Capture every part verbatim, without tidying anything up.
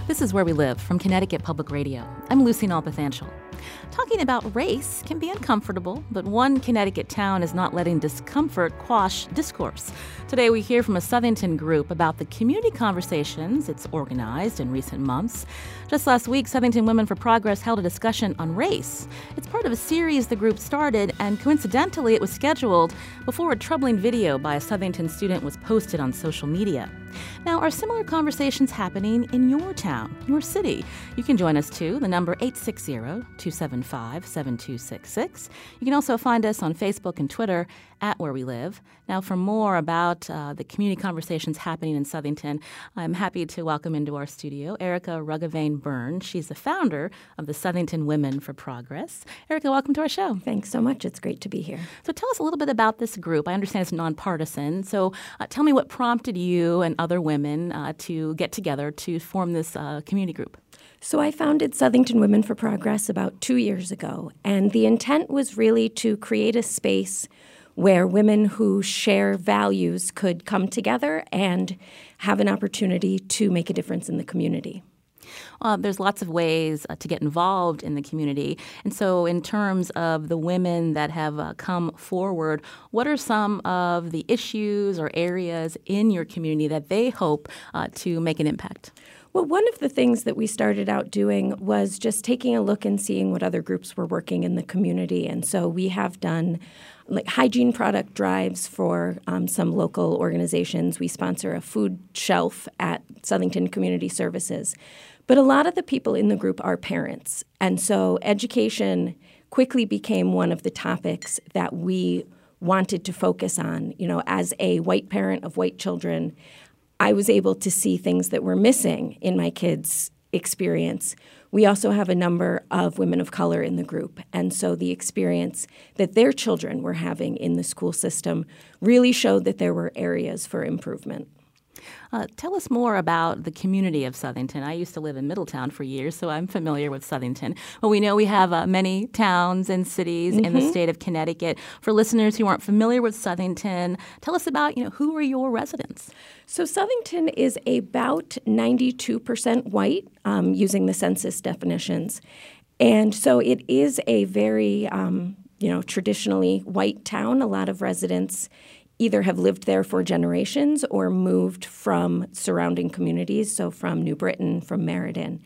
This is Where We Live from Connecticut Public Radio. I'm Lucy Nalpathanchel. Talking about race can be uncomfortable, but one Connecticut town is not letting discomfort quash discourse. Today we hear from a Southington group about the community conversations it's organized in recent months. Just last week, Southington Women for Progress held a discussion on race. It's part of a series the group started, and coincidentally it was scheduled before a troubling video by a Southington student was posted on social media. Now, are similar conversations happening in your town, your city? You can join us too. The number eight six zero, two seven five, seven two six six. You can also find us on Facebook and Twitter at Where We Live. Now, for more about uh, the community conversations happening in Southington, I'm happy to welcome into our studio Erica Ruggivain Byrne. She's the founder of the Southington Women for Progress. Erica, welcome to our show. Thanks so much. It's great to be here. So tell us a little bit about this group. I understand it's nonpartisan. So uh, tell me what prompted you and other women uh, to get together to form this uh, community group. So I founded Southington Women for Progress about two years ago, and the intent was really to create a space where women who share values could come together and have an opportunity to make a difference in the community. Uh, there's lots of ways uh, to get involved in the community. And so in terms of the women that have uh, come forward, what are some of the issues or areas in your community that they hope uh, to make an impact? Well, one of the things that we started out doing was just taking a look and seeing what other groups were working in the community. And so we have done like hygiene product drives for um, some local organizations. We sponsor a food shelf at Southington Community Services. But a lot of the people in the group are parents. And so education quickly became one of the topics that we wanted to focus on. You know, as a white parent of white children, I was able to see things that were missing in my kids' experience. We also have a number of women of color in the group, and so the experience that their children were having in the school system really showed that there were areas for improvement. Uh, tell us more about the community of Southington. I used to live in Middletown for years, so I'm familiar with Southington. But we know we have uh, many towns and cities mm-hmm. in the state of Connecticut. For listeners who aren't familiar with Southington, tell us about, you know, who are your residents? So Southington is about ninety-two percent white, um, using the census definitions. And so it is a very, um, you know, traditionally white town. A lot of residents either have lived there for generations or moved from surrounding communities, so from New Britain, from Meriden.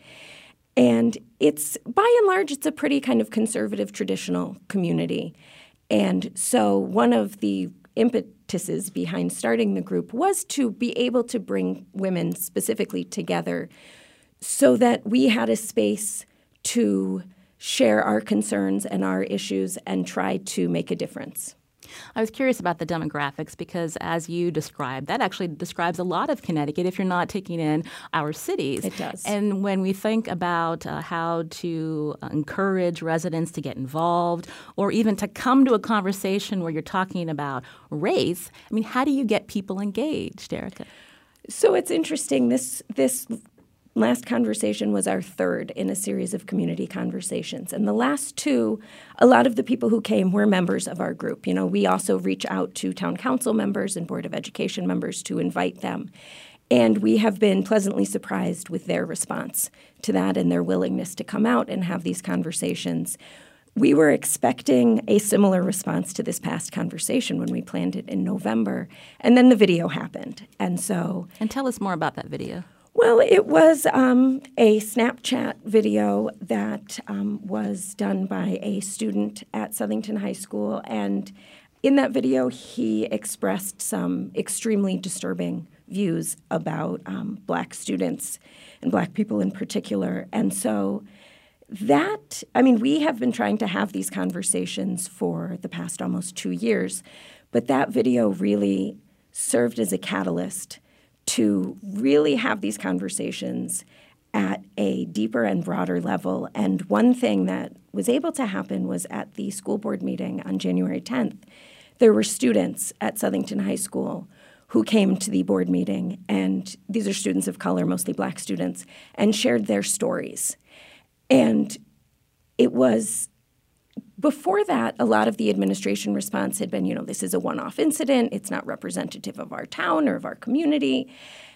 And it's, by and large, it's a pretty kind of conservative, traditional community. And so one of the impetuses behind starting the group was to be able to bring women specifically together so that we had a space to share our concerns and our issues and try to make a difference. I was curious about the demographics because, as you described, that actually describes a lot of Connecticut if you're not taking in our cities. It does. And when we think about uh, how to encourage residents to get involved or even to come to a conversation where you're talking about race, I mean, how do you get people engaged, Erica? So it's interesting. This this last conversation was our third in a series of community conversations. And the last two, a lot of the people who came were members of our group. You know, we also reach out to town council members and Board of Education members to invite them. And we have been pleasantly surprised with their response to that and their willingness to come out and have these conversations. We were expecting a similar response to this past conversation when we planned it in November. And then the video happened. And so... And tell us more about that video. Well, it was um, a Snapchat video that um, was done by a student at Southington High School. And in that video, he expressed some extremely disturbing views about um, Black students and Black people in particular. And so that, I mean, we have been trying to have these conversations for the past almost two years, but that video really served as a catalyst to really have these conversations at a deeper and broader level. And one thing that was able to happen was at the school board meeting on January tenth, there were students at Southington High School who came to the board meeting, and these are students of color, mostly Black students, and shared their stories. And it was, before that, a lot of the administration response had been, you know, this is a one-off incident. It's not representative of our town or of our community.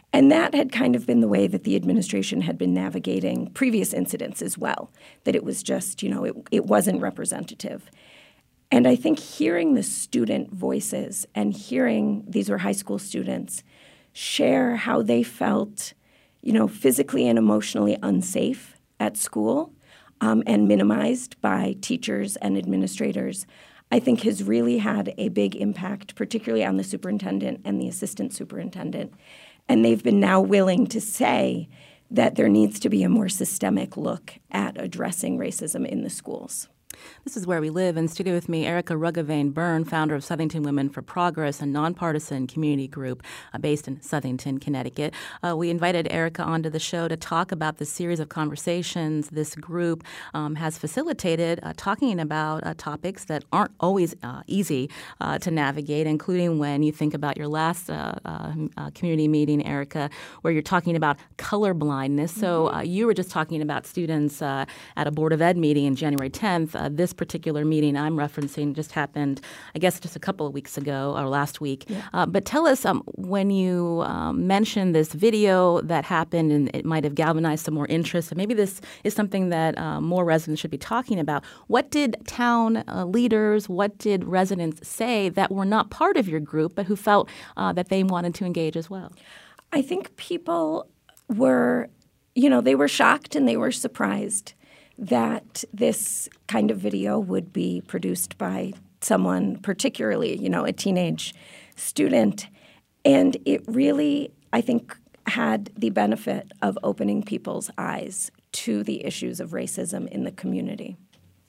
And that had kind of been the way that the administration had been navigating previous incidents as well, that it was just, you know, it, it wasn't representative. And I think hearing the student voices and hearing, these were high school students, share how they felt, you know, physically and emotionally unsafe at school um, and minimized by teachers and administrators, I think has really had a big impact, particularly on the superintendent and the assistant superintendent. And they've been now willing to say that there needs to be a more systemic look at addressing racism in the schools. This is Where We Live. In studio with me, Erica Ruggivain-Byrne, founder of Southington Women for Progress, a nonpartisan community group uh, based in Southington, Connecticut. Uh, we invited Erica onto the show to talk about the series of conversations this group um, has facilitated, uh, talking about uh, topics that aren't always uh, easy uh, to navigate, including when you think about your last uh, uh, uh, community meeting, Erica, where you're talking about colorblindness. Mm-hmm. So uh, you were just talking about students uh, at a Board of Ed meeting on January tenth. Uh, this particular meeting I'm referencing just happened, I guess, just a couple of weeks ago or last week. Yeah. Uh, but tell us, um, when you um, mentioned this video that happened and it might have galvanized some more interest, and maybe this is something that uh, more residents should be talking about, what did town uh, leaders, what did residents say that were not part of your group but who felt uh, that they wanted to engage as well? I think people were, you know, they were shocked and they were surprised that this kind of video would be produced by someone, particularly, you know, a teenage student. And it really, I think, had the benefit of opening people's eyes to the issues of racism in the community.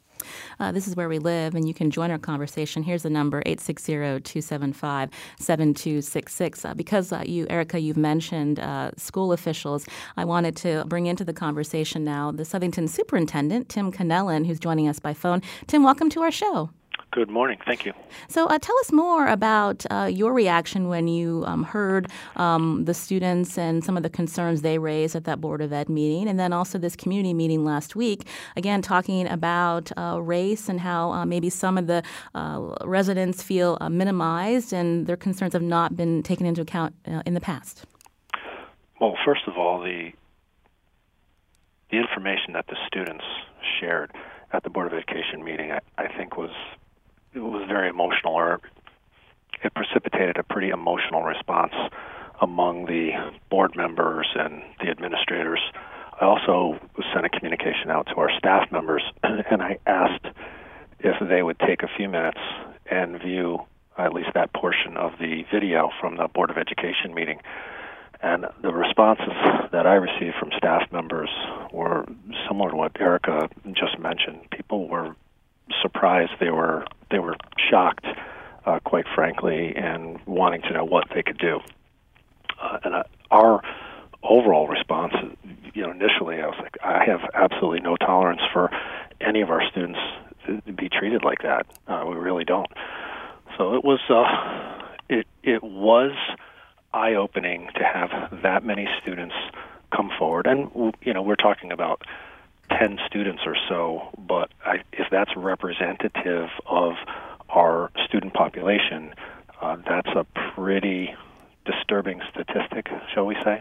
Uh, this is Where We Live, and you can join our conversation. Here's the number, eight six zero, two seven five, seven two six six. Uh, because uh, you, Erica, you've mentioned uh, school officials, I wanted to bring into the conversation now the Southington Superintendent, Tim Connellan, who's joining us by phone. Tim, welcome to our show. Good morning. Thank you. So uh, tell us more about uh, your reaction when you um, heard um, the students and some of the concerns they raised at that Board of Ed meeting, and then also this community meeting last week, again, talking about uh, race and how uh, maybe some of the uh, residents feel uh, minimized and their concerns have not been taken into account uh, in the past. Well, first of all, the the information that the students shared at the Board of Education meeting, I, I think was it was very emotional, or it precipitated a pretty emotional response among the board members and the administrators. I also sent a communication out to our staff members, and I asked if they would take a few minutes and view at least that portion of the video from the Board of Education meeting. And the responses that I received from staff members were similar to what Erica just mentioned. People were surprised. They were they were shocked, uh, quite frankly, and wanting to know what they could do. Uh, and uh, our overall response, you know, initially I was like, I have absolutely no tolerance for any of our students to be treated like that. Uh, we really don't. So it was uh, it it was eye-opening to have that many students come forward, and you know, we're talking about ten students or so, but I, if that's representative of our student population, uh, that's a pretty disturbing statistic, shall we say.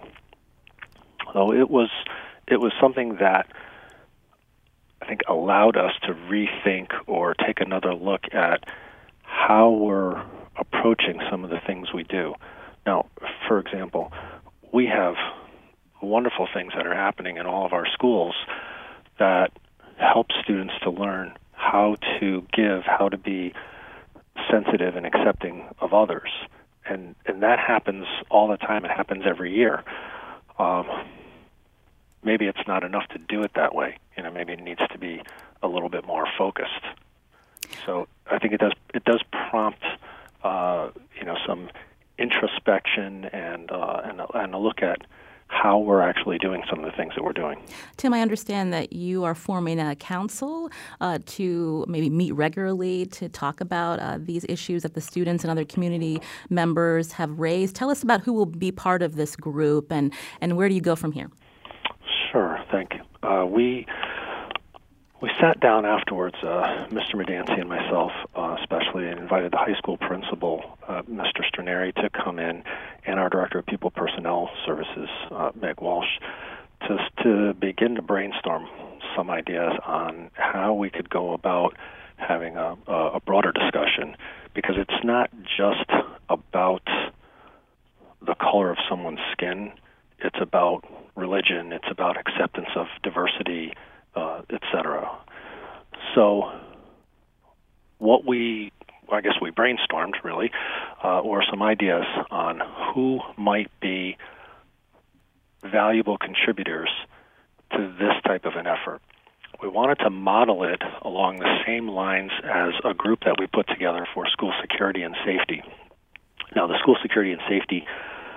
So it was it was something that I think allowed us to rethink or take another look at how we're approaching some of the things we do. Now, for example, we have wonderful things that are happening in all of our schools that help students to learn how to give, how to be sensitive and accepting of others. And and that happens all the time. It happens every year. Um, maybe it's not enough to do it that way. You know, maybe it needs to be a little bit more focused. So I think it does it does prompt uh, you know, some introspection and uh, and, a, and a look at how we're actually doing some of the things that we're doing. Tim, I understand that you are forming a council uh, to maybe meet regularly to talk about uh, these issues that the students and other community members have raised. Tell us about who will be part of this group and, and where do you go from here? Sure, thank you. Uh, we we sat down afterwards, uh, Mister Medanti and myself uh, especially, and invited the high school principal, uh, Mister Straneri, to come in, and our Director of People Personnel Services, uh, Meg Walsh, to, to begin to brainstorm some ideas on how we could go about having a, a broader discussion, because it's not just about the color of someone's skin. It's about religion. It's about acceptance of diversity, uh, et cetera. So what we, I guess we brainstormed, really, uh, were some ideas on who might be valuable contributors to this type of an effort. We wanted to model it along the same lines as a group that we put together for school security and safety. Now, the school security and safety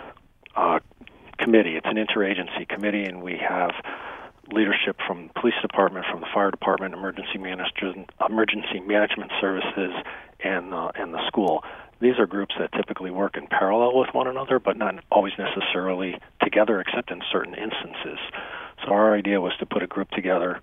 uh, committee, it's an interagency committee, and we have leadership from the police department, from the fire department, emergency management, emergency management services, and uh, and the school. These are groups that typically work in parallel with one another, but not always necessarily together, except in certain instances. So our idea was to put a group together,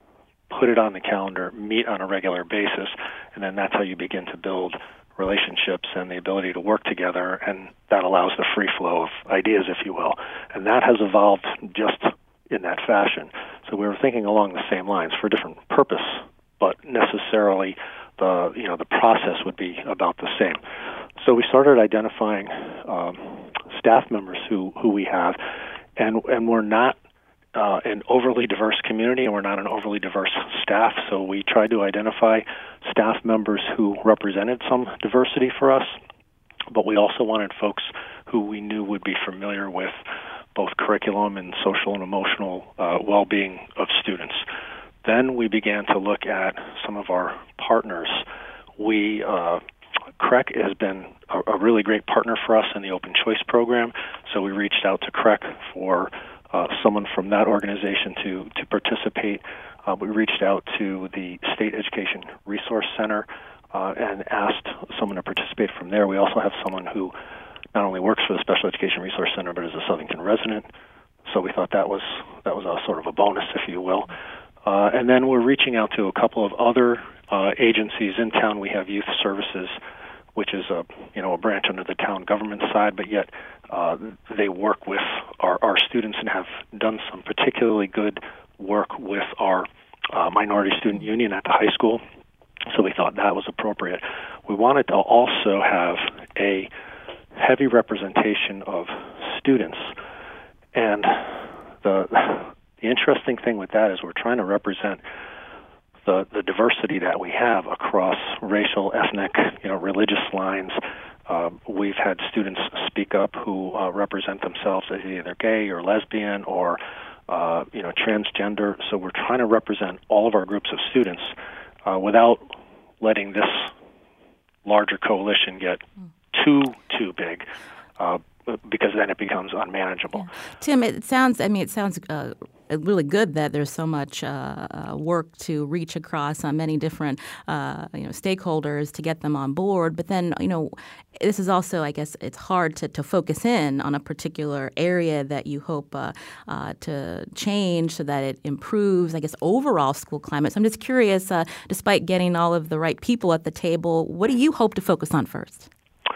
put it on the calendar, meet on a regular basis, and then that's how you begin to build relationships and the ability to work together, and that allows the free flow of ideas, if you will. And that has evolved just in that fashion. So we were thinking along the same lines for a different purpose, but necessarily the you know the process would be about the same. So we started identifying um, staff members who, who we have, and and we're not uh, an overly diverse community, and we're not an overly diverse staff. So we tried to identify staff members who represented some diversity for us, but we also wanted folks who we knew would be familiar with both curriculum and social and emotional uh, well-being of students. Then we began to look at some of our partners. We, uh, C R E C has been a, a really great partner for us in the Open Choice program, so we reached out to C R E C for uh, someone from that organization to, to participate. Uh, we reached out to the State Education Resource Center uh, and asked someone to participate from there. We also have someone who not only works for the Special Education Resource Center, but is a Southington resident. So we thought that was that was a sort of a bonus, if you will. Uh, and then we're reaching out to a couple of other uh, agencies in town. We have Youth Services, which is a you know a branch under the town government side, but yet uh, they work with our, our students and have done some particularly good work with our uh, minority student union at the high school. So we thought that was appropriate. We wanted to also have a heavy representation of students, and the the interesting thing with that is we're trying to represent the the diversity that we have across racial, ethnic, you know, religious lines. Uh, we've had students speak up who uh, represent themselves as either gay or lesbian or uh, you know transgender. So we're trying to represent all of our groups of students uh, without letting this larger coalition get too too big, uh, because then it becomes unmanageable. Yeah. Tim, it sounds. I mean, it sounds uh, really good that there's so much uh, uh, work to reach across uh, many different uh, you know stakeholders to get them on board. But then you know, this is also, I guess, it's hard to, to focus in on a particular area that you hope uh, uh, to change so that it improves, I guess, overall school climate. So I'm just curious, uh, despite getting all of the right people at the table, what do you hope to focus on first?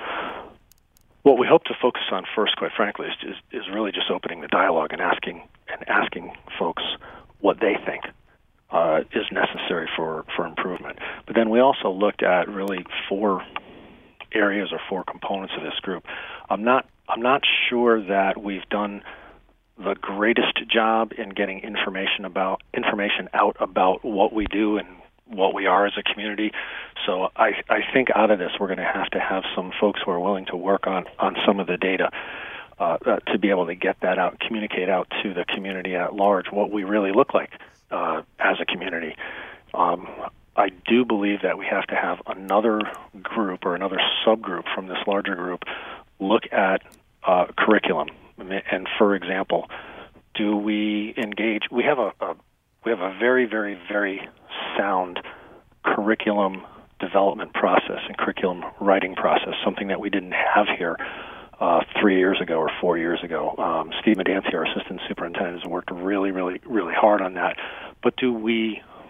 What we hope to focus on first, quite frankly, is, is is really just opening the dialogue and asking and asking folks what they think uh, is necessary for, for improvement. But then we also looked at really four areas or four components of this group. I'm not I'm not sure that we've done the greatest job in getting information about information out about what we do and what we are as a community. So I, I think out of this we're going to have to have some folks who are willing to work on, on some of the data uh, uh, to be able to get that out, communicate out to the community at large what we really look like uh, as a community. Um, I do believe that we have to have another group or another subgroup from this larger group look at uh, curriculum. And for example, do we engage? We have a, a we have a very, very, very sound curriculum development process and curriculum writing process, something that we didn't have here uh, three years ago or four years ago. Um, Steve Medanti, our assistant superintendent, has worked really, really, really hard on that. But do we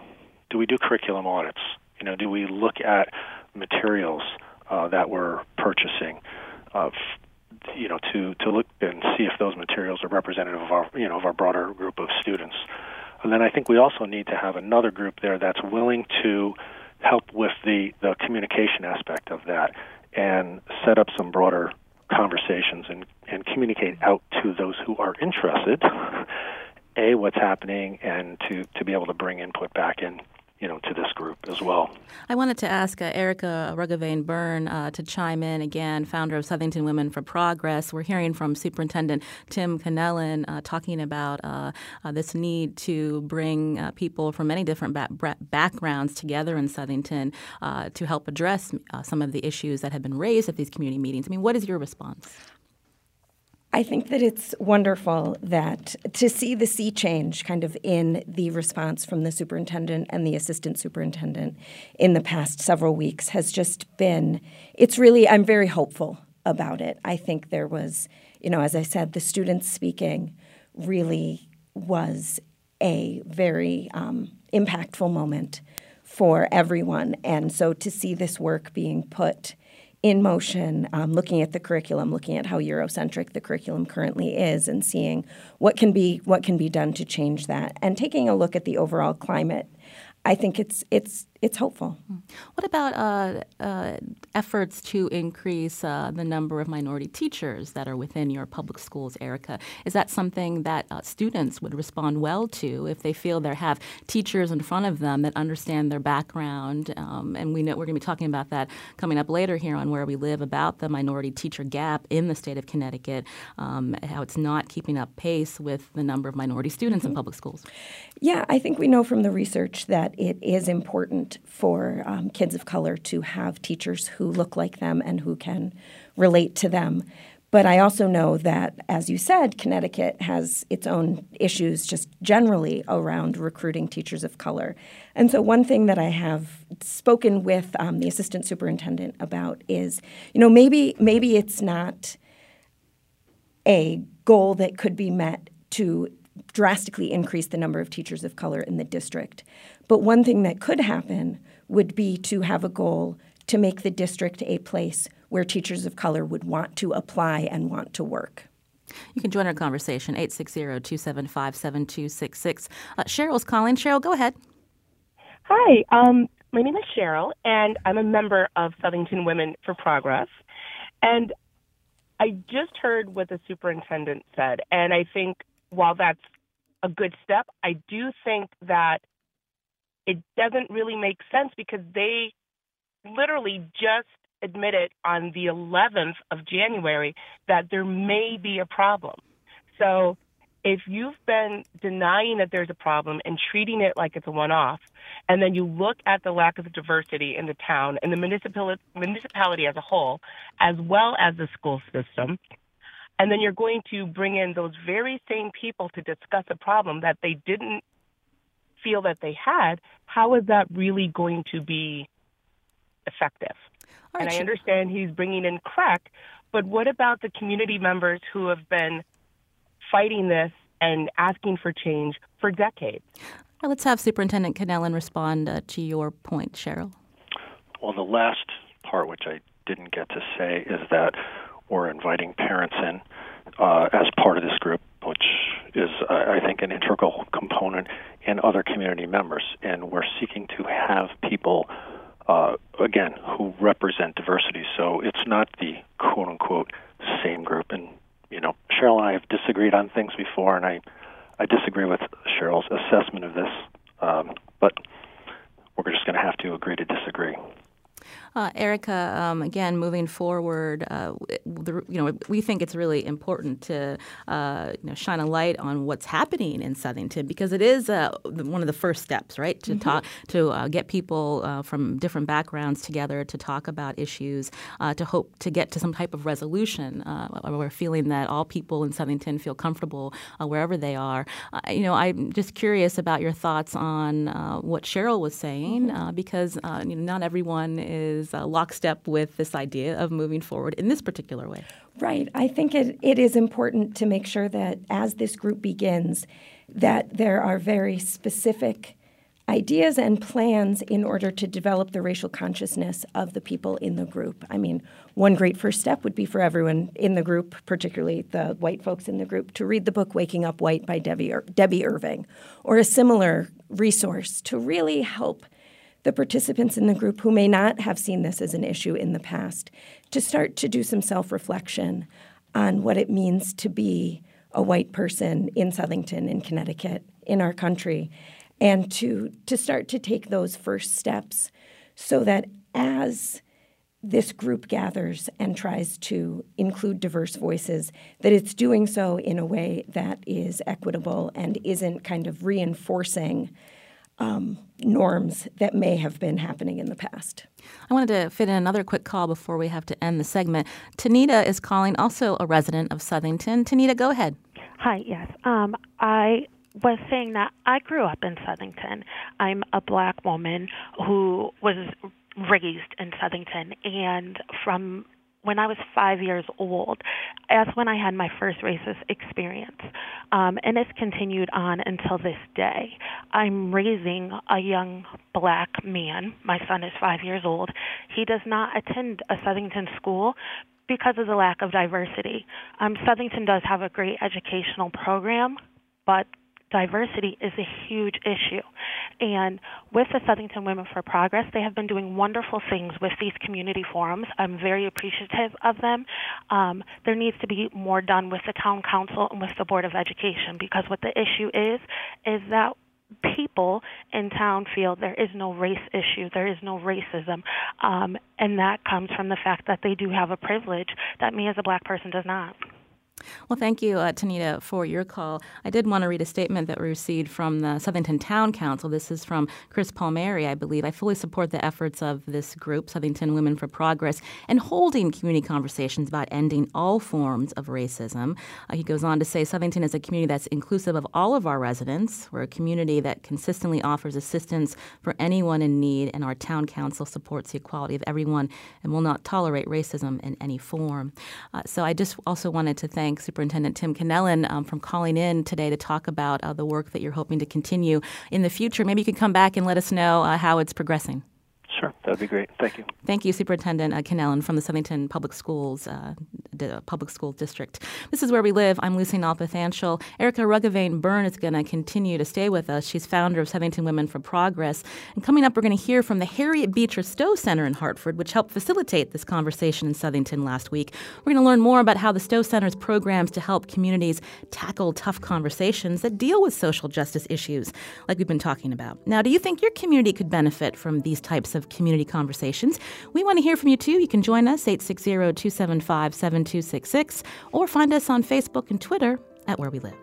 do we do curriculum audits? You know, do we look at materials uh, that we're purchasing, uh, f- you know, to, to look and see if those materials are representative of our, you know, of our broader group of students. And then I think we also need to have another group there that's willing to help with the, the communication aspect of that and set up some broader conversations and, and communicate out to those who are interested, A, what's happening, and to, to be able to bring input back in, you know, to this group as well. I wanted to ask uh, Erica Ruggivain-Byrne uh, to chime in again, founder of Southington Women for Progress. We're hearing from Superintendent Tim Connellan uh, talking about uh, uh, this need to bring uh, people from many different ba- backgrounds together in Southington uh, to help address uh, some of the issues that have been raised at these community meetings. I mean, what is your response? I think that it's wonderful that to see the sea change kind of in the response from the superintendent and the assistant superintendent in the past several weeks has just been, it's really, I'm very hopeful about it. I think there was, you know, as I said, the students speaking really was a very um, impactful moment for everyone. And so to see this work being put in motion, um, looking at the curriculum, looking at how Eurocentric the curriculum currently is, and seeing what can be what can be done to change that, and taking a look at the overall climate, I think it's it's it's hopeful. What about uh, uh, efforts to increase uh, the number of minority teachers that are within your public schools, Erica? Is that something that uh, students would respond well to if they feel they have teachers in front of them that understand their background? Um, and we know we're going to be talking about that coming up later here on Where We Live, about the minority teacher gap in the state of Connecticut, um, how it's not keeping up pace with the number of minority students mm-hmm. in public schools. Yeah, I think we know from the research that it is important for um, kids of color to have teachers who look like them and who can relate to them. But I also know that, as you said, Connecticut has its own issues just generally around recruiting teachers of color. And so one thing that I have spoken with um, the assistant superintendent about is, you know, maybe maybe it's not a goal that could be met to drastically increase the number of teachers of color in the district. But one thing that could happen would be to have a goal to make the district a place where teachers of color would want to apply and want to work. You can join our conversation, eight six zero, two seven five, seven two six six. Uh, Cheryl's calling. Cheryl, go ahead. Hi, um, my name is Cheryl, and I'm a member of Southington Women for Progress. And I just heard what the superintendent said, and I think while that's a good step, I do think that it doesn't really make sense because they literally just admitted on the eleventh of January that there may be a problem. So if you've been denying that there's a problem and treating it like it's a one-off, and then you look at the lack of diversity in the town and the municipality, municipality as a whole, as well as the school system, and then you're going to bring in those very same people to discuss a problem that they didn't feel that they had, how is that really going to be effective? Right, and I understand he's bringing in crack, but what about the community members who have been fighting this and asking for change for decades? Well, let's have Superintendent Connellan respond uh, to your point, Cheryl. Well, the last part, which I didn't get to say, is that we're inviting parents in uh, as part of this group, which is, uh, I think, an integral component, and other community members. And we're seeking to have people, uh, again, who represent diversity. So it's not the quote-unquote same group. And, you know, Cheryl and I have disagreed on things before, and I, I disagree with Cheryl's assessment of this. Um, but we're just going to have to agree to disagree. Uh, Erica, um, again, moving forward, uh, the, you know, we think it's really important to uh, you know, shine a light on what's happening in Southington, because it is uh, one of the first steps, right, to mm-hmm. talk to uh, get people uh, from different backgrounds together to talk about issues, uh, to hope to get to some type of resolution. Uh, we're feeling that all people in Southington feel comfortable uh, wherever they are. Uh, you know, I'm just curious about your thoughts on uh, what Cheryl was saying, mm-hmm. uh, because uh, you know, not everyone is Uh, lockstep with this idea of moving forward in this particular way. Right. I think it, it is important to make sure that as this group begins, that there are very specific ideas and plans in order to develop the racial consciousness of the people in the group. I mean, one great first step would be for everyone in the group, particularly the white folks in the group, to read the book Waking Up White by Debbie, Ir- Debbie Irving, or a similar resource to really help the participants in the group who may not have seen this as an issue in the past to start to do some self-reflection on what it means to be a white person in Southington, in Connecticut, in our country, and to, to start to take those first steps so that as this group gathers and tries to include diverse voices, that it's doing so in a way that is equitable and isn't kind of reinforcing um, norms that may have been happening in the past. I wanted to fit in another quick call before we have to end the segment. Tanita is calling, also a resident of Southington. Tanita, go ahead. Hi, yes. Um, I was saying that I grew up in Southington. I'm a black woman who was raised in Southington, and from when I was five years old, that's when I had my first racist experience, um, and it's continued on until this day. I'm raising a young black man. My son is five years old. He does not attend a Southington school because of the lack of diversity. Um, Southington does have a great educational program, but diversity is a huge issue. And with the Southington Women for Progress, they have been doing wonderful things with these community forums. I'm very appreciative of them. Um, there needs to be more done with the town council and with the Board of Education, because what the issue is, is that people in town feel there is no race issue, there is no racism, um, and that comes from the fact that they do have a privilege that me as a black person does not. Well, thank you, uh, Tanita, for your call. I did want to read a statement that we received from the Southington Town Council. This is from Chris Palmieri, I believe. I fully support the efforts of this group, Southington Women for Progress, and holding community conversations about ending all forms of racism. Uh, he goes on to say Southington is a community that's inclusive of all of our residents. We're a community that consistently offers assistance for anyone in need, and our town council supports the equality of everyone and will not tolerate racism in any form. Uh, so I just also wanted to thank Superintendent Tim Cannellan um, from calling in today to talk about uh, the work that you're hoping to continue in the future. Maybe you could come back and let us know uh, how it's progressing. Sure, that would be great. Thank you. Thank you, Superintendent uh, Cannellan from the Southington Public Schools uh, D- Public School District. This is Where We Live. I'm Lucy Nalpathanchel. Erica Ruggivain Byrne is going to continue to stay with us. She's founder of Southington Women for Progress. And coming up, we're going to hear from the Harriet Beecher Stowe Center in Hartford, which helped facilitate this conversation in Southington last week. We're going to learn more about how the Stowe Center's programs to help communities tackle tough conversations that deal with social justice issues, like we've been talking about. Now, do you think your community could benefit from these types of community conversations? We want to hear from you, too. You can join us, eight six zero, two seven five, seven two six six, or find us on Facebook and Twitter at Where We Live.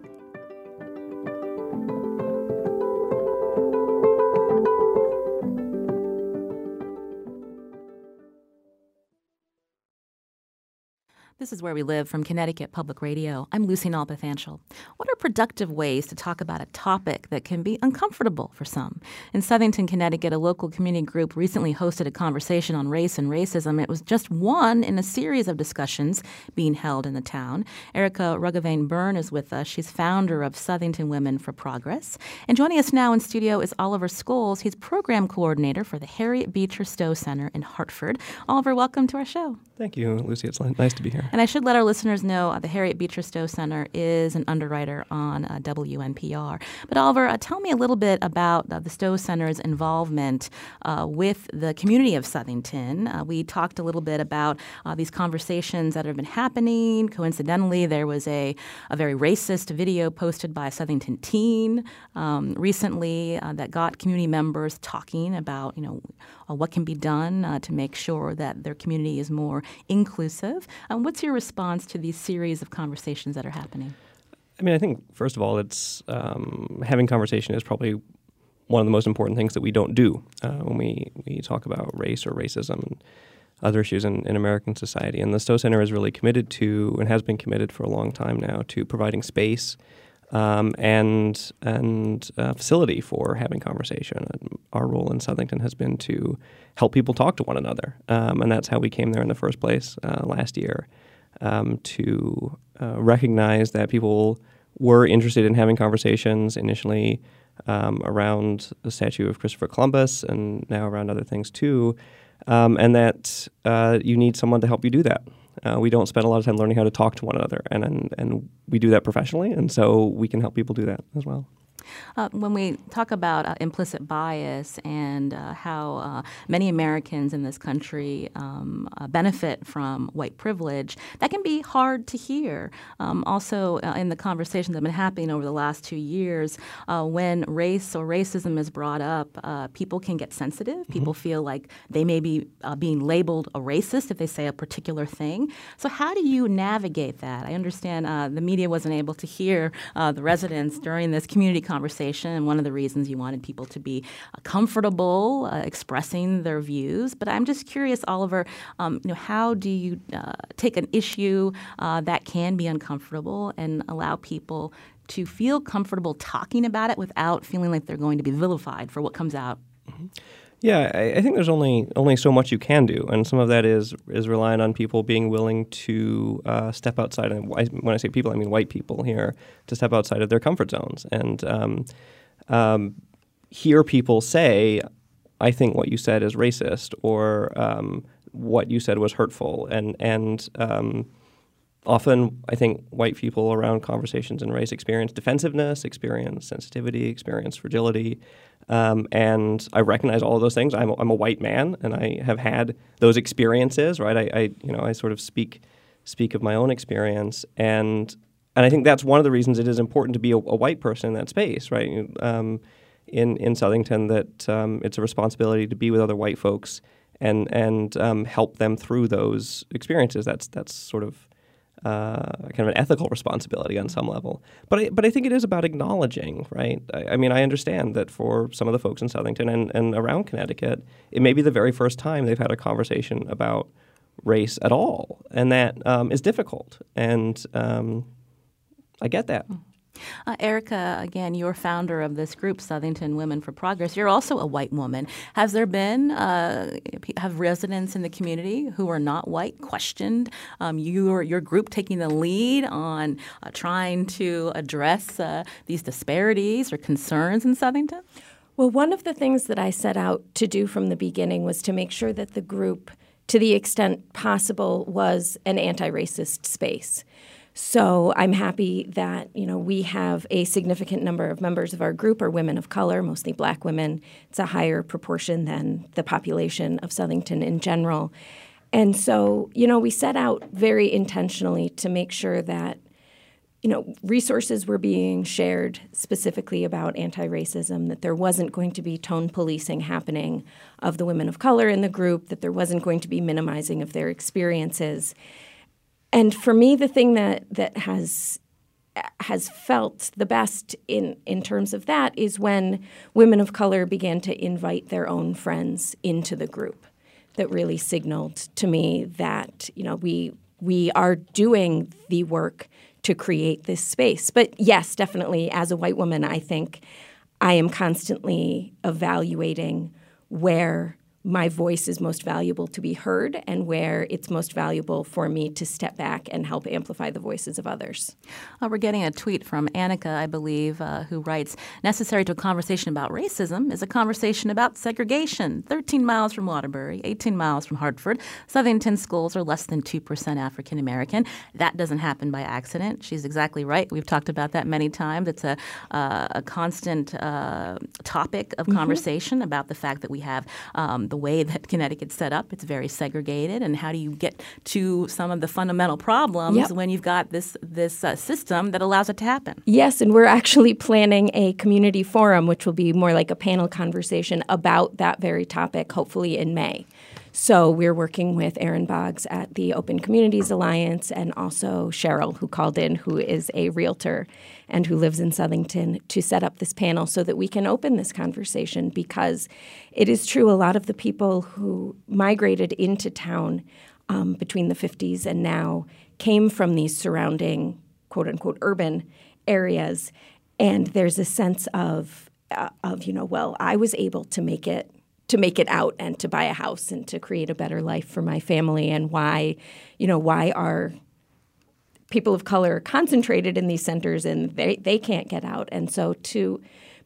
This is Where We Live from Connecticut Public Radio. I'm Lucy Nalpathanchel. What are productive ways to talk about a topic that can be uncomfortable for some? In Southington, Connecticut, a local community group recently hosted a conversation on race and racism. It was just one in a series of discussions being held in the town. Erica Ruggivain Byrne is with us. She's founder of Southington Women for Progress. And joining us now in studio is Oliver Scholes. He's program coordinator for the Harriet Beecher Stowe Center in Hartford. Oliver, welcome to our show. Thank you, Lucy. It's nice to be here. And I should let our listeners know uh, the Harriet Beecher Stowe Center is an underwriter on uh, W N P R. But Oliver, uh, tell me a little bit about uh, the Stowe Center's involvement uh, with the community of Southington. Uh, we talked a little bit about uh, these conversations that have been happening. Coincidentally, there was a, a very racist video posted by a Southington teen um, recently uh, that got community members talking about, you know, uh, what can be done uh, to make sure that their community is more inclusive. Um, what's your response to these series of conversations that are happening? I mean, I think, first of all, it's um, having conversation is probably one of the most important things that we don't do uh, when we, we talk about race or racism and other issues in, in American society. And the Stowe Center is really committed to, and has been committed for a long time now, to providing space um, and and uh, facility for having conversation. And our role in Southington has been to help people talk to one another. Um, and that's how we came there in the first place uh, last year, um, to uh, recognize that people were interested in having conversations. Initially, um, around the statue of Christopher Columbus and now around other things too, um, and that uh, you need someone to help you do that. Uh, we don't spend a lot of time learning how to talk to one another, and, and and we do that professionally, and so we can help people do that as well. Uh, when we talk about uh, implicit bias and uh, how uh, many Americans in this country um, uh, benefit from white privilege, that can be hard to hear. Um, also, uh, in the conversations that have been happening over the last two years, uh, when race or racism is brought up, uh, people can get sensitive. Mm-hmm. People feel like they may be uh, being labeled a racist if they say a particular thing. So how do you navigate that? I understand uh, the media wasn't able to hear uh, the residents during this community conversation. Conversation, and one of the reasons you wanted people to be uh, comfortable uh, expressing their views. But I'm just curious, Oliver, um, you know, how do you uh, take an issue uh, that can be uncomfortable and allow people to feel comfortable talking about it without feeling like they're going to be vilified for what comes out? Mm-hmm. Yeah, I, I think there's only only so much you can do, and some of that is is relying on people being willing to uh, step outside. And when I say people, I mean white people here, to step outside of their comfort zones and um, um, hear people say, "I think what you said is racist," or um, "What you said was hurtful," and and um, often I think white people around conversations in race experience defensiveness, experience sensitivity, experience fragility. Um, and I recognize all of those things. I'm a, I'm a white man, and I have had those experiences, right? I, I, you know, I sort of speak speak of my own experience, and and I think that's one of the reasons it is important to be a, a white person in that space, right? Um, in in Southington, that um, it's a responsibility to be with other white folks and and um, help them through those experiences. That's that's sort of Uh, kind of an ethical responsibility on some level. But I, but I think it is about acknowledging, right? I, I mean, I understand that for some of the folks in Southington and, and around Connecticut, it may be the very first time they've had a conversation about race at all, and that um, is difficult. And um, I get that. Uh, Erica, again, you're founder of this group, Southington Women for Progress. You're also a white woman. Has there been, uh, have residents in the community who are not white questioned um, your your group taking the lead on uh, trying to address uh, these disparities or concerns in Southington? Well, one of the things that I set out to do from the beginning was to make sure that the group, to the extent possible, was an anti-racist space. So I'm happy that, you know, we have a significant number of members of our group are women of color, mostly black women. It's a higher proportion than the population of Southington in general. And so, you know, we set out very intentionally to make sure that, you know, resources were being shared specifically about anti-racism, that there wasn't going to be tone policing happening of the women of color in the group, that there wasn't going to be minimizing of their experiences. And for me, the thing that that has has felt the best in, in terms of that is when women of color began to invite their own friends into the group. That really signaled to me that, you know, we we are doing the work to create this space. But yes, definitely, as a white woman, I think I am constantly evaluating where my voice is most valuable to be heard and where it's most valuable for me to step back and help amplify the voices of others. Uh, we're getting a tweet from Annika, I believe, uh, who writes, necessary to a conversation about racism is a conversation about segregation. thirteen miles from Waterbury, eighteen miles from Hartford, Southington schools are less than two percent African American. That doesn't happen by accident. She's exactly right. We've talked about that many times. It's a, uh, a constant uh, topic of Mm-hmm. conversation about the fact that we have um, the way that Connecticut's set up. It's very segregated. And how do you get to some of the fundamental problems yep. when you've got this this uh, system that allows it to happen? Yes, and we're actually planning a community forum, which will be more like a panel conversation about that very topic, hopefully in May. So we're working with Erin Boggs at the Open Communities Alliance and also Cheryl, who called in, who is a realtor and who lives in Southington, to set up this panel so that we can open this conversation, because it is true a lot of the people who migrated into town um, between the fifties and now came from these surrounding, quote-unquote, urban areas, and there's a sense of, uh, of you know, well, I was able to make it to make it out and to buy a house and to create a better life for my family, and why, you know, why are people of color concentrated in these centers and they, they can't get out. And so to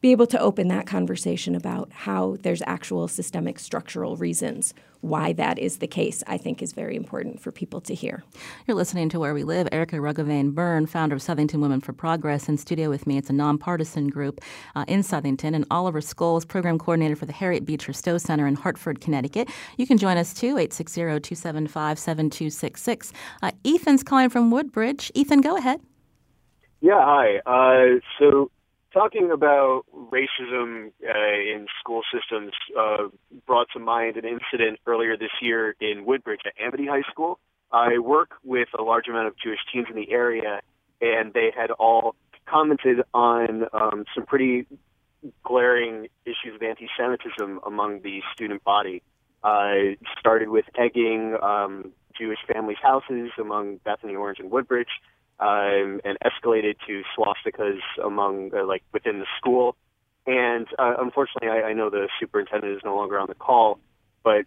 be able to open that conversation about how there's actual systemic structural reasons why that is the case, I think is very important for people to hear. You're listening to Where We Live. Erica Ruggivain Byrne, founder of Southington Women for Progress, in studio with me. It's a nonpartisan group uh, in Southington. And Oliver Scholes, program coordinator for the Harriet Beecher Stowe Center in Hartford, Connecticut. You can join us too, eight six zero, two seven five, seven two six six. Uh, Ethan's calling from Woodbridge. Ethan, go ahead. Yeah, hi. Uh, so talking about racism uh, in school systems uh, brought to mind an incident earlier this year in Woodbridge at Amity High School. I work with a large amount of Jewish teens in the area, and they had all commented on um, some pretty glaring issues of anti-Semitism among the student body. Uh, it started with egging um, Jewish families' houses among Bethany Orange and Woodbridge, Um, and escalated to swastikas among, uh, like, within the school. And uh, unfortunately, I, I know the superintendent is no longer on the call, but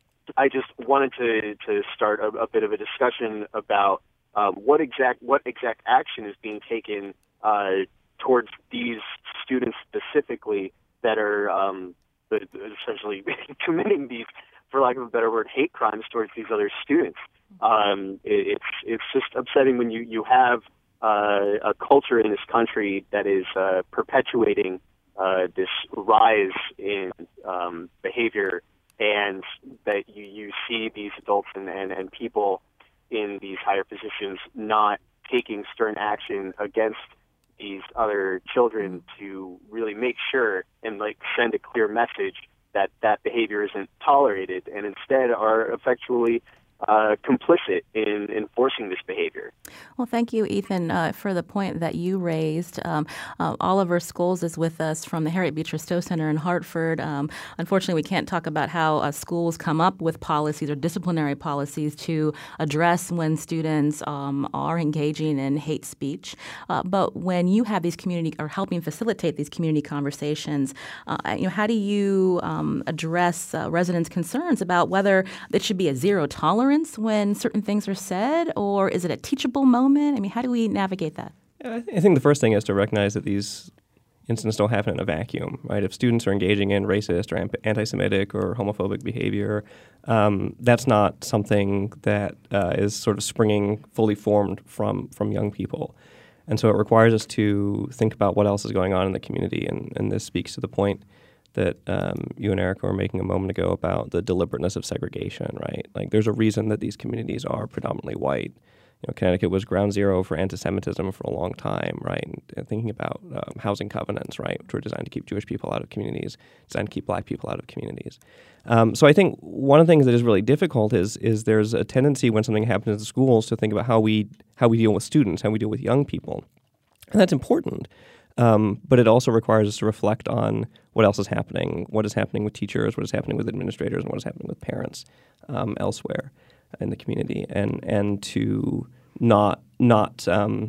I just wanted to, to start a, a bit of a discussion about um, what exact what exact action is being taken uh, towards these students specifically that are um, essentially committing these, for lack of a better word, hate crimes towards these other students. Um, it, it's it's just upsetting when you you have uh, a culture in this country that is uh, perpetuating uh, this rise in um, behavior, and that you, you see these adults and, and, and people in these higher positions not taking stern action against these other children to really make sure and like send a clear message that that behavior isn't tolerated, and instead are effectually Uh, complicit in enforcing this behavior. Well, thank you, Ethan, uh, for the point that you raised. Um, uh, Oliver Scholes is with us from the Harriet Beecher Stowe Center in Hartford. Um, unfortunately, we can't talk about how uh, schools come up with policies or disciplinary policies to address when students um, are engaging in hate speech. Uh, but when you have these community or helping facilitate these community conversations, uh, you know, how do you um, address uh, residents' concerns about whether it should be a zero tolerance when certain things are said, or is it a teachable moment? I mean, how do we navigate that? Yeah, I think the first thing is to recognize that these incidents don't happen in a vacuum, right? If students are engaging in racist or anti-Semitic or homophobic behavior, um, that's not something that uh, is sort of springing fully formed from from young people. And so it requires us to think about what else is going on in the community, and, and this speaks to the point that um, you and Erica were making a moment ago about the deliberateness of segregation, right? Like, there's a reason that these communities are predominantly white. You know, Connecticut was ground zero for anti-Semitism for a long time, right? And thinking about um, housing covenants, right, which were designed to keep Jewish people out of communities, designed to keep black people out of communities. Um, so I think one of the things that is really difficult is is there's a tendency when something happens in the schools to think about how we how we deal with students, how we deal with young people, and that's important. Um, but it also requires us to reflect on what else is happening, what is happening with teachers, what is happening with administrators, and what is happening with parents um, elsewhere in the community, and and to not not um,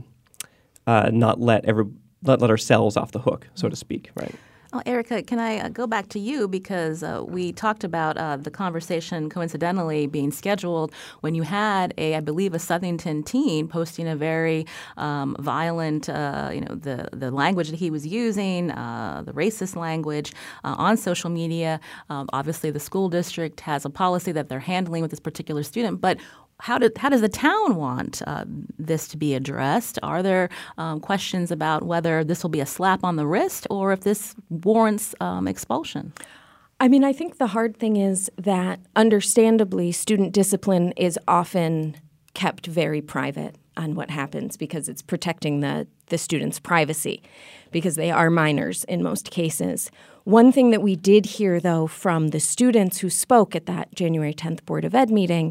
uh, not let every let, let ourselves off the hook, so to speak, right? Oh, Erica, can I uh, go back to you because uh, we talked about uh, the conversation coincidentally being scheduled when you had a, I believe, a Southington teen posting a very um, violent, uh, you know, the the language that he was using, uh, the racist language uh, on social media. Um, obviously, the school district has a policy that they're handling with this particular student, but How, did, how does the town want uh, this to be addressed? Are there um, questions about whether this will be a slap on the wrist or if this warrants um, expulsion? I mean, I think the hard thing is that, understandably, student discipline is often kept very private on what happens because it's protecting the, the students' privacy because they are minors in most cases. One thing that we did hear, though, from the students who spoke at that January tenth Board of Ed meeting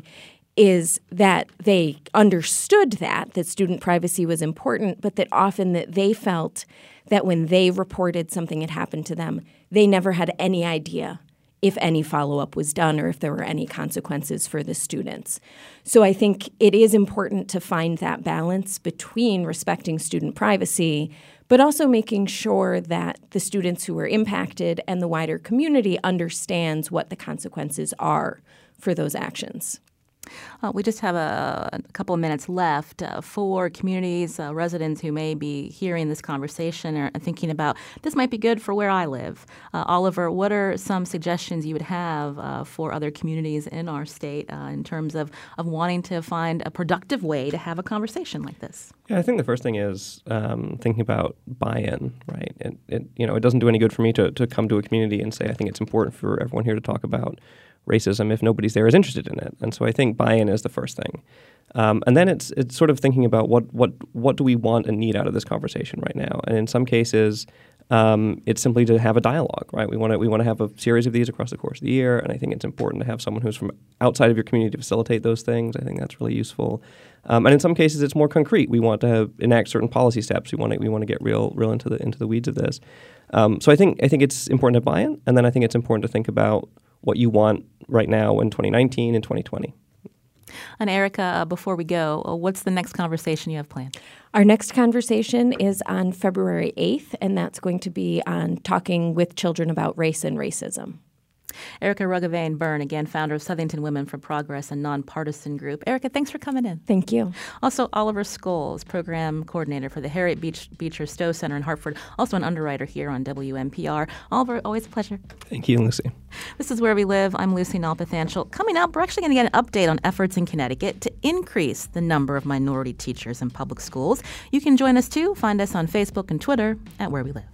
is that they understood that, that student privacy was important, but that often that they felt that when they reported something had happened to them, they never had any idea if any follow-up was done or if there were any consequences for the students. So I think it is important to find that balance between respecting student privacy, but also making sure that the students who are impacted and the wider community understands what the consequences are for those actions. Uh, we just have a, a couple of minutes left uh, for communities, uh, residents who may be hearing this conversation or thinking about this might be good for where I live. Uh, Oliver, what are some suggestions you would have uh, for other communities in our state uh, in terms of, of wanting to find a productive way to have a conversation like this? Yeah, I think the first thing is um, thinking about buy-in, right? It, it, you know, it doesn't do any good for me to, to come to a community and say, I think it's important for everyone here to talk about racism if nobody's there is interested in it. And so I think buy-in is the first thing. Um, and then it's it's sort of thinking about what what what do we want and need out of this conversation right now. And in some cases, um, it's simply to have a dialogue, right? We want to we want to have a series of these across the course of the year, and I think it's important to have someone who's from outside of your community to facilitate those things. I think that's really useful. Um, and in some cases, it's more concrete. We want to have, enact certain policy steps. We want to we want to get real real into the into the weeds of this. Um, so I think I think it's important to buy in, and then I think it's important to think about what you want right now in twenty nineteen and twenty twenty. And Erica, uh, before we go, uh, what's the next conversation you have planned? Our next conversation is on February eighth, and that's going to be on talking with children about race and racism. Erica Ruggivain Byrne, again, founder of Southington Women for Progress, a nonpartisan group. Erica, thanks for coming in. Thank you. Also, Oliver Scholes, program coordinator for the Harriet Beach, Beecher Stowe Center in Hartford, also an underwriter here on W N P R. Oliver, always a pleasure. Thank you, Lucy. This is Where We Live. I'm Lucy Nalpathanchel. Coming up, we're actually going to get an update on efforts in Connecticut to increase the number of minority teachers in public schools. You can join us, too. Find us on Facebook and Twitter at Where We Live.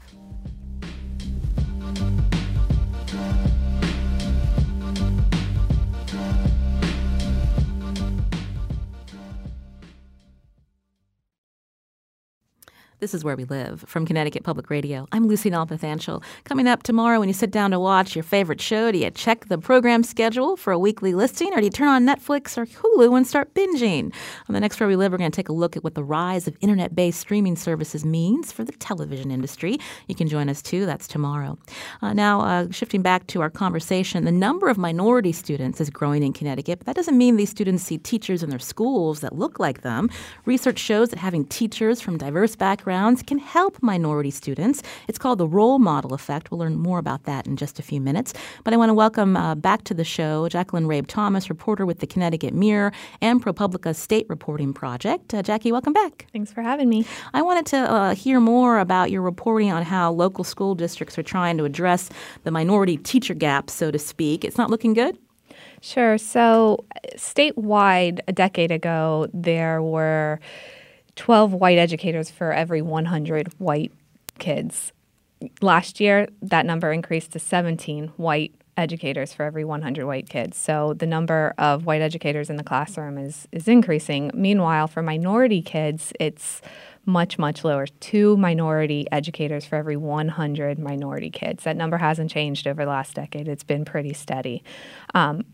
This is Where We Live from Connecticut Public Radio. I'm Lucy Nalpathanchel. Coming up tomorrow, when you sit down to watch your favorite show, do you check the program schedule for a weekly listing, or do you turn on Netflix or Hulu and start binging? On the next Where We Live, we're going to take a look at what the rise of internet-based streaming services means for the television industry. You can join us, too. That's tomorrow. Uh, now, uh, shifting back to our conversation, the number of minority students is growing in Connecticut, but that doesn't mean these students see teachers in their schools that look like them. Research shows that having teachers from diverse backgrounds can help minority students. It's called the role model effect. We'll learn more about that in just a few minutes. But I want to welcome uh, back to the show Jacqueline Rabe Thomas, reporter with the Connecticut Mirror and ProPublica State Reporting Project. Uh, Jackie, welcome back. Thanks for having me. I wanted to uh, hear more about your reporting on how local school districts are trying to address the minority teacher gap, so to speak. It's not looking good? Sure. So statewide, a decade ago, there were twelve white educators for every one hundred white kids. Last year, that number increased to seventeen white educators for every one hundred white kids. So the number of white educators in the classroom is, is increasing. Meanwhile, for minority kids, it's much, much lower. Two minority educators for every one hundred minority kids. That number hasn't changed over the last decade. It's been pretty steady. Um,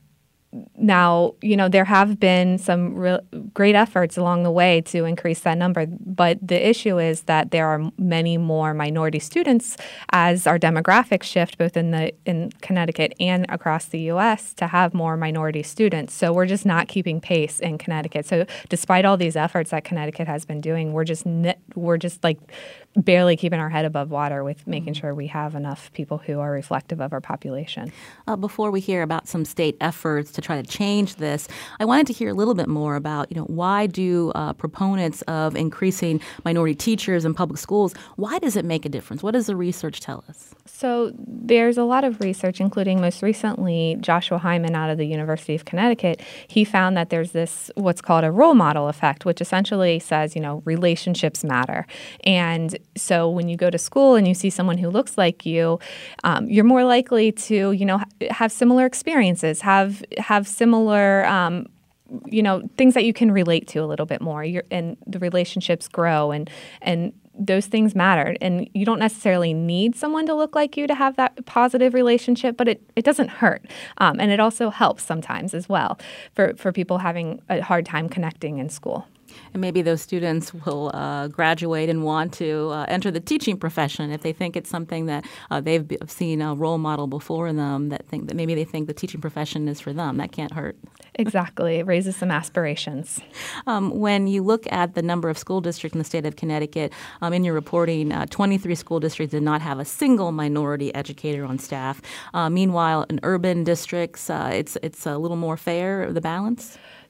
Now, you know, there have been some real great efforts along the way to increase that number, but the issue is that there are many more minority students as our demographics shift both in the in Connecticut and across the U S to have more minority students. So we're just not keeping pace in Connecticut. So despite all these efforts that Connecticut has been doing, we're just we're just like barely keeping our head above water with making sure we have enough people who are reflective of our population. Uh, before we hear about some state efforts to try to change this, I wanted to hear a little bit more about, you know, why do uh, proponents of increasing minority teachers in public schools, why does it make a difference? What does the research tell us? So there's a lot of research, including most recently Joshua Hyman out of the University of Connecticut. He found that there's this what's called a role model effect, which essentially says, you know, relationships matter. And so when you go to school and you see someone who looks like you, um, you're more likely to, you know, have similar experiences, have have similar, um, you know, things that you can relate to a little bit more. You're, and the relationships grow, and and those things matter. And you don't necessarily need someone to look like you to have that positive relationship, but it, it doesn't hurt. Um, and it also helps sometimes as well for, for people having a hard time connecting in school. And maybe those students will uh, graduate and want to uh, enter the teaching profession if they think it's something that uh, they've b- seen a role model before them that think that maybe they think the teaching profession is for them. That can't hurt. Exactly. It raises some aspirations. Um, when you look at the number of school districts in the state of Connecticut, um, in your reporting, uh, twenty-three school districts did not have a single minority educator on staff. Uh, meanwhile, in urban districts, uh, it's it's a little more fair, the balance?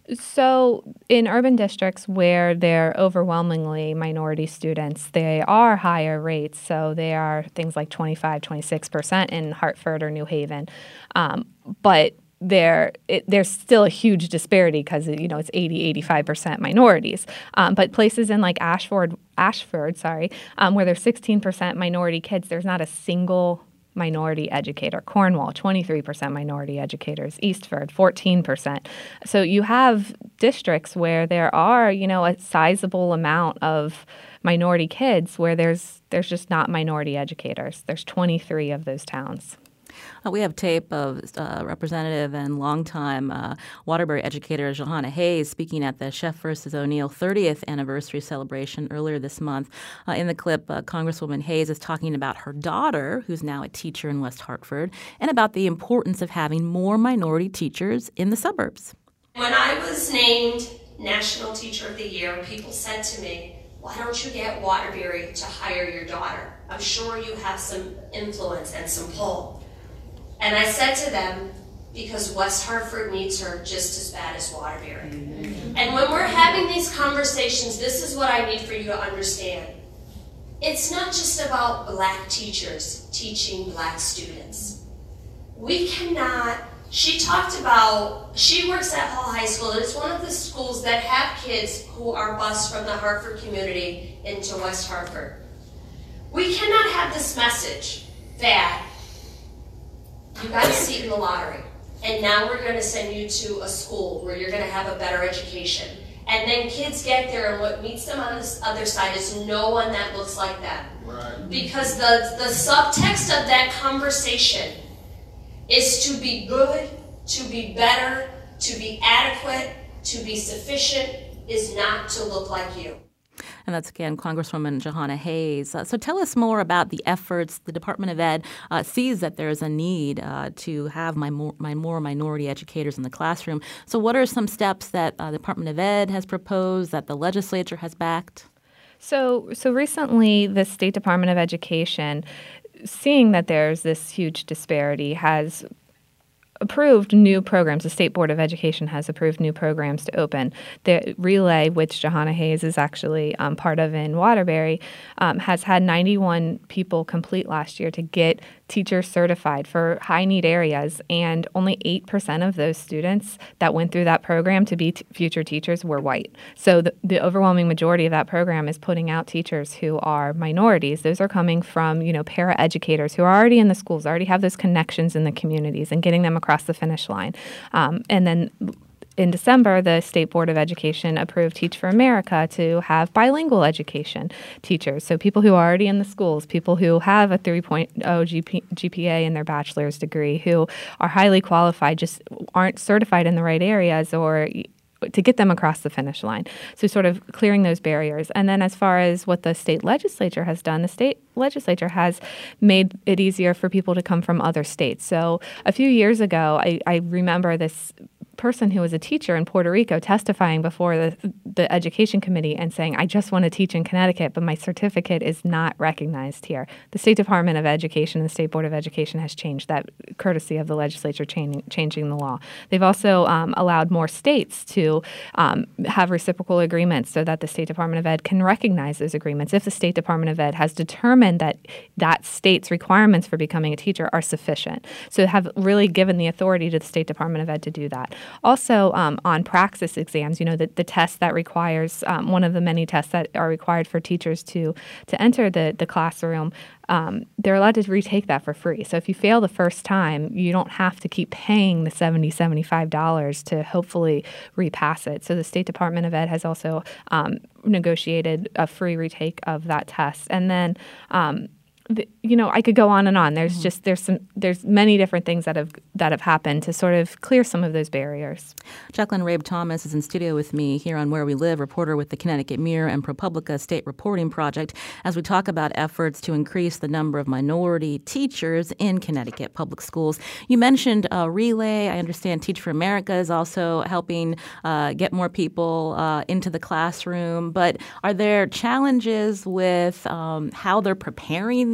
So in urban districts where they're overwhelmingly minority students, they are higher rates. So they are things like twenty-five, twenty-six percent in Hartford or New Haven. Um, but there, it, there's still a huge disparity because, you know, it's eighty, eighty-five percent minorities. Um, but places in like Ashford, Ashford, sorry, um, where there's sixteen percent minority kids, there's not a single minority educator. Cornwall, twenty-three percent minority educators. Eastford, fourteen percent. So you have districts where there are, you know, a sizable amount of minority kids where there's there's just not minority educators. There's twenty-three of those towns. Uh, we have tape of uh, Representative and longtime uh, Waterbury educator Jahana Hayes speaking at the Chef versus O'Neill thirtieth anniversary celebration earlier this month. Uh, in the clip, uh, Congresswoman Hayes is talking about her daughter, who's now a teacher in West Hartford, and about the importance of having more minority teachers in the suburbs. When I was named National Teacher of the Year, people said to me, why don't you get Waterbury to hire your daughter? I'm sure you have some influence and some pull. And I said to them, because West Hartford needs her just as bad as Waterbury. Mm-hmm. And when we're having these conversations, this is what I need for you to understand. It's not just about black teachers teaching black students. We cannot, she talked about, she works at Hall High School, and it's one of the schools that have kids who are bused from the Hartford community into West Hartford. We cannot have this message that you got a seat in the lottery, and now we're going to send you to a school where you're going to have a better education. And then kids get there, and what meets them on this other side is no one that looks like them. Right. Because the, the subtext of that conversation is to be good, to be better, to be adequate, to be sufficient, is not to look like you. And that's, again, Congresswoman Jahana Hayes. Uh, so tell us more about the efforts the Department of Ed uh, sees that there is a need uh, to have my more, my more minority educators in the classroom. So what are some steps that uh, the Department of Ed has proposed, that the legislature has backed? So, so recently, the State Department of Education, seeing that there's this huge disparity, has approved new programs. The State Board of Education has approved new programs to open. The Relay, which Jahana Hayes is actually um, part of in Waterbury, um, has had ninety-one people complete last year to get teachers certified for high-need areas, and only eight percent of those students that went through that program to be t- future teachers were white. So the, the overwhelming majority of that program is putting out teachers who are minorities. Those are coming from, you know, para-educators who are already in the schools, already have those connections in the communities, and getting them across the finish line. Um, and then in December, the State Board of Education approved Teach for America to have bilingual education teachers. So people who are already in the schools, people who have a three point oh G P- G P A in their bachelor's degree, who are highly qualified, just aren't certified in the right areas, or to get them across the finish line. So sort of clearing those barriers. And then as far as what the state legislature has done, the state legislature has made it easier for people to come from other states. So a few years ago, I, I remember this person who was a teacher in Puerto Rico testifying before the, the education committee and saying, I just want to teach in Connecticut, but my certificate is not recognized here. The State Department of Education and the State Board of Education has changed that, courtesy of the legislature changing, changing the law. They've also um, allowed more states to um, have reciprocal agreements so that the State Department of Ed can recognize those agreements if the State Department of Ed has determined that that state's requirements for becoming a teacher are sufficient. So have really given the authority to the State Department of Ed to do that. Also, um, on praxis exams, you know, the, the test that requires, um, one of the many tests that are required for teachers to to enter the, the classroom, um, they're allowed to retake that for free. So if you fail the first time, you don't have to keep paying the seventy dollars, seventy-five dollars to hopefully repass it. So the State Department of Ed has also um, negotiated a free retake of that test. And then um, The, you know, I could go on and on. There's mm-hmm. just there's some there's many different things that have that have happened to sort of clear some of those barriers. Jacqueline Rabe Thomas is in studio with me here on Where We Live, reporter with the Connecticut Mirror and ProPublica State Reporting Project, as we talk about efforts to increase the number of minority teachers in Connecticut public schools. You mentioned uh, Relay. I understand Teach for America is also helping uh, get more people uh, into the classroom. But are there challenges with um, how they're preparing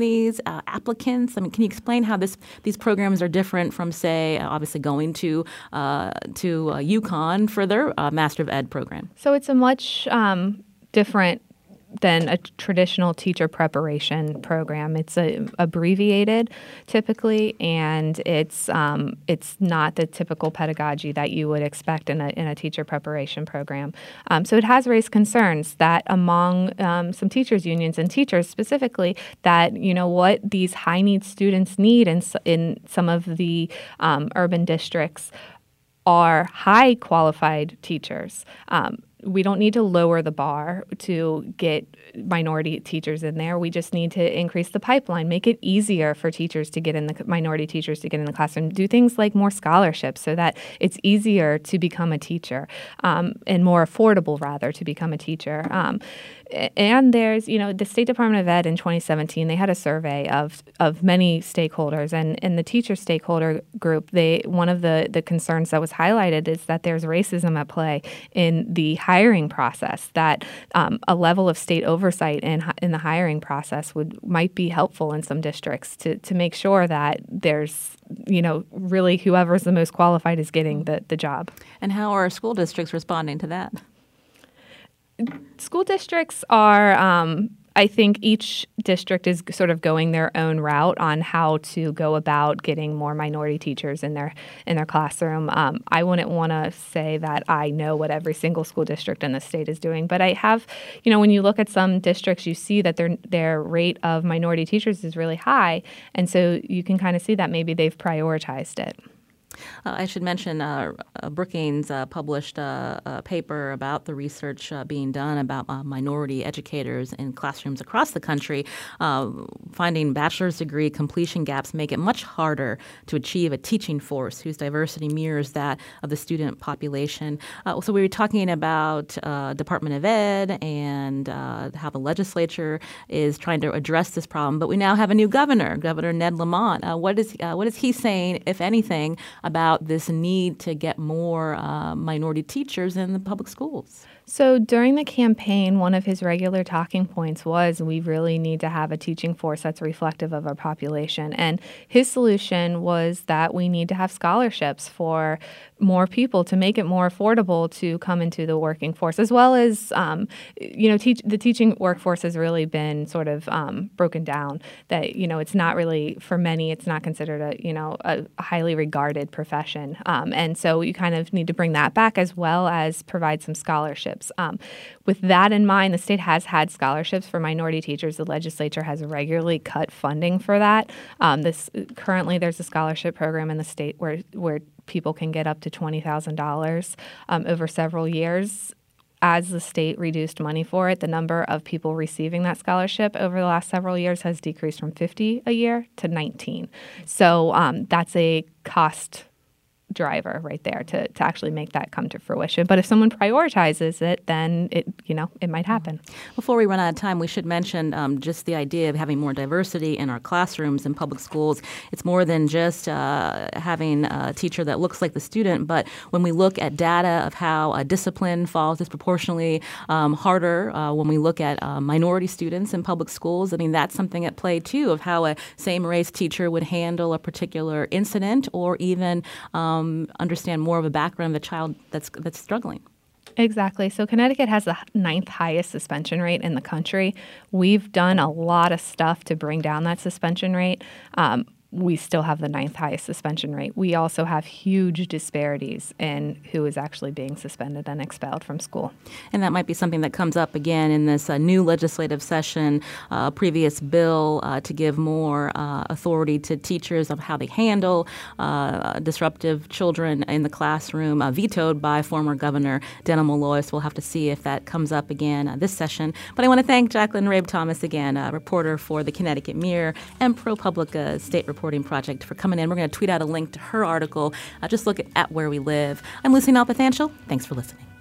these uh, applicants? I mean, can you explain how this these programs are different from, say, uh, obviously going to uh, to uh, UConn for their uh, Master of Ed program? So it's a much um, different than a traditional teacher preparation program. It's a, abbreviated typically, and it's um, it's not the typical pedagogy that you would expect in a in a teacher preparation program. Um, so it has raised concerns that among um, some teachers unions and teachers specifically, that you know what these high need students need in in some of the um, urban districts are high qualified teachers. Um, We don't need to lower the bar to get minority teachers in there. We just need to increase the pipeline, make it easier for teachers to get in the minority teachers to get in the classroom. Do things like more scholarships so that it's easier to become a teacher um, and more affordable, rather, to become a teacher. Um, and there's, you know, the State Department of Ed in twenty seventeen, they had a survey of of many stakeholders, and in the teacher stakeholder group, they one of the the concerns that was highlighted is that there's racism at play in the hiring process. That um, a level of state oversight in in the hiring process would might be helpful in some districts to to make sure that there's, you know, really whoever's the most qualified is getting the the job. And how are school districts responding to that? School districts are, um, I think each district is sort of going their own route on how to go about getting more minority teachers in their in their classroom. Um, I wouldn't want to say that I know what every single school district in the state is doing, but I have, you know, when you look at some districts, you see that their their rate of minority teachers is really high, and so you can kind of see that maybe they've prioritized it. Uh, I should mention uh, uh, Brookings uh, published uh, a paper about the research uh, being done about uh, minority educators in classrooms across the country. Uh, finding bachelor's degree completion gaps make it much harder to achieve a teaching force whose diversity mirrors that of the student population. Uh, so we were talking about uh, Department of Ed and uh, how the legislature is trying to address this problem, but we now have a new governor, Governor Ned Lamont. Uh, what is uh, what is he saying, if anything, about this need to get more uh, minority teachers in the public schools? So during the campaign, one of his regular talking points was we really need to have a teaching force that's reflective of our population. And his solution was that we need to have scholarships for more people to make it more affordable to come into the working force, as well as, um, you know, teach, the teaching workforce has really been sort of um, broken down. That, you know, it's not really, for many, it's not considered a, you know, a highly regarded profession. Um, and so you kind of need to bring that back, as well as provide some scholarships. Um, with that in mind, the state has had scholarships for minority teachers. The legislature has regularly cut funding for that. Um, this currently, there's a scholarship program in the state where where people can get up to twenty thousand dollars um, over several years. As the state reduced money for it, the number of people receiving that scholarship over the last several years has decreased from fifty a year to nineteen. So um, that's a cost driver right there to, to actually make that come to fruition. But if someone prioritizes it, then it, you know, it might happen. Before we run out of time, we should mention um, just the idea of having more diversity in our classrooms in public schools. It's more than just uh, having a teacher that looks like the student, but when we look at data of how uh, discipline falls disproportionately um, harder uh, when we look at uh, minority students in public schools, I mean, that's something at play, too, of how a same-race teacher would handle a particular incident, or even um, understand more of a background of the child that's that's struggling. Exactly. So Connecticut has the ninth highest suspension rate in the country. We've done a lot of stuff to bring down that suspension rate. Um, we still have the ninth highest suspension rate. We also have huge disparities in who is actually being suspended and expelled from school. And that might be something that comes up again in this uh, new legislative session, uh, previous bill uh, to give more uh, authority to teachers of how they handle uh, disruptive children in the classroom, uh, vetoed by former Governor Dana Malloy. So we'll have to see if that comes up again uh, this session. But I want to thank Jacqueline Rabe Thomas again, a reporter for the Connecticut Mirror and ProPublica State Reporting Project, for coming in. We're going to tweet out a link to her article. Uh, just look at, at Where We Live. I'm Lucy Nalpathanchel. Thanks for listening.